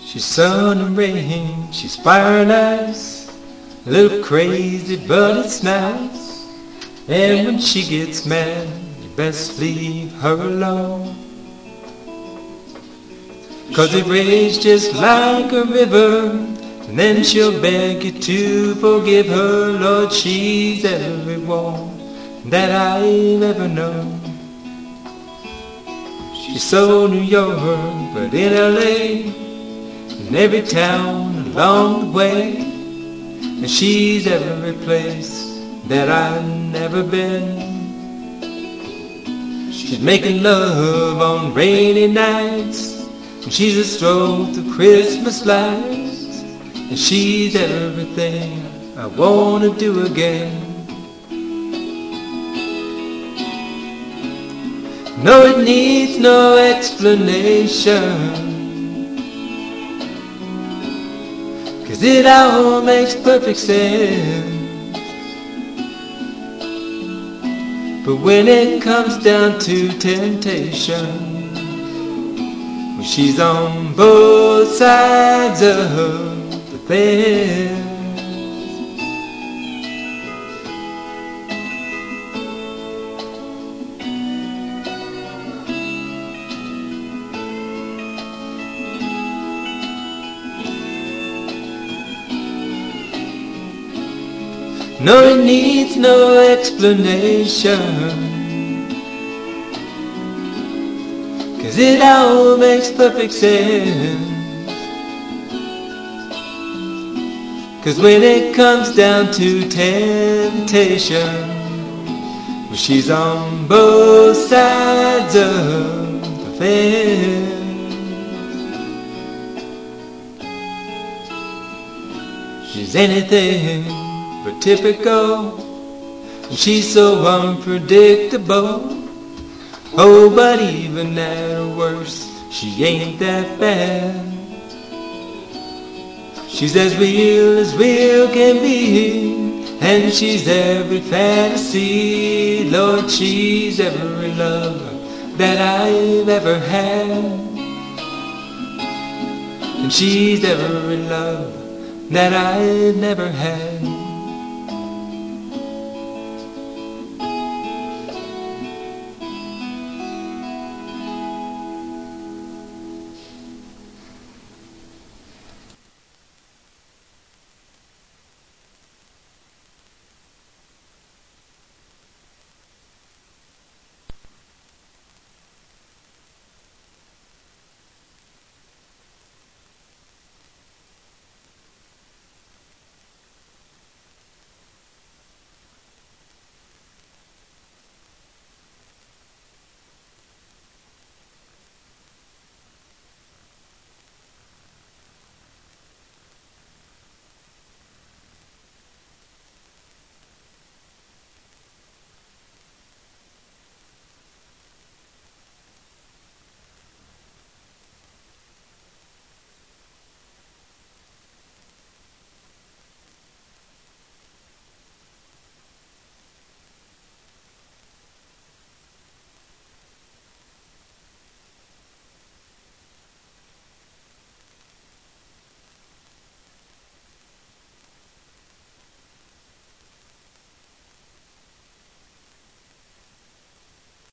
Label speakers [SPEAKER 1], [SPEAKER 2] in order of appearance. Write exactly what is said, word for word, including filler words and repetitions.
[SPEAKER 1] She's sun and rain, she's fire and ice, a little crazy but it's nice. And when she gets mad, you best leave her alone, 'cause it rages just like a river, and then she'll beg you to forgive her. Lord, she's everyone that I've ever known. She's so New York, but in L A, in every town along the way, and she's every place that I've never been. She's making love on rainy nights, and she's a stroke through Christmas lights, and she's everything I wanna do again. No, it needs no explanation, 'cause it all makes perfect sense. But when it comes down to temptation, when she's on both sides of the fence, no, it needs no explanation, 'cause it all makes perfect sense. 'Cause when it comes down to temptation, when she's on both sides of the fence, she's anything but typical, and she's so unpredictable. Oh, but even at her worst, she ain't that bad. She's as real as real can be, and she's every fantasy. Lord, she's every love that I've ever had, and she's every love that I've never had.